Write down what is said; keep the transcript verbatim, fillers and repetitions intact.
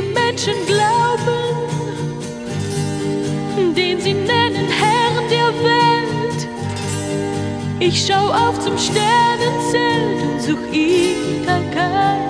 Menschen glauben, den sie nennen Herrn der Welt. Ich schau auf zum Sternenzelt und such Ithaka.